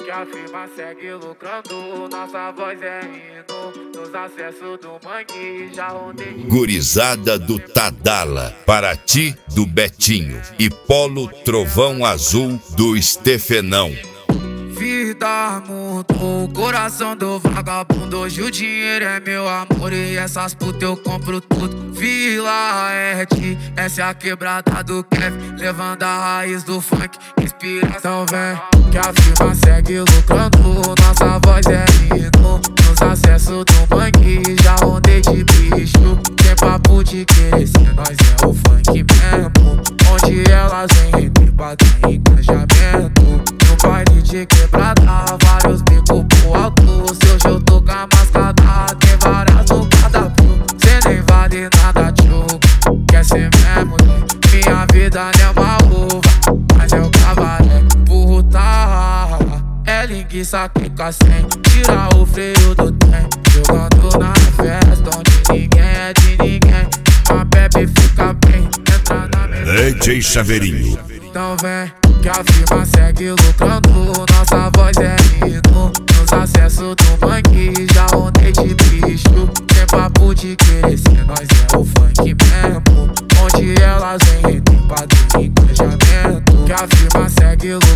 que a firma segue lucrando. Nossa voz é hino nos acessos do mangue. Já rondei de... Gurizada do Tadala, Paraty do Betinho e Polo Trovão Azul do Estefenão. Vida mudou o coração do vagabundo. Hoje o dinheiro é meu amor e essas putas eu compro tudo. Vila Et, essa é a quebrada do Kevin, levando a raiz do funk, inspiração vem, que a firma segue lucrando. Nossa voz é hino nos acessos do mangue. Já rondei de bicho, tem papo de querer ser nós, é o funk mesmo. Onde elas vêm entre batem engajamento. No baile de quebrada, vários bicos pro alto. Se hoje eu tô com a mascada, tem várias no cardápio. Cê nem vale nada, tio, quer ser mesmo, né? Minha vida não é uma uva, mas é o cabaré. Puta, é linguiça que fica sem tira o freio do trem. Jogando na festa onde ninguém é de ninguém. Uma bebe fica bem, entra na minha DJ Chaveirinho. Então vem, que a firma segue lucrando. Nossa voz é hino nos acessos do mangue. Já rondei de bicho, tem papo de querer ser nós, é o funk mesmo. Onde elas vêm entre padrão e engajamento. Que a firma segue lucrando.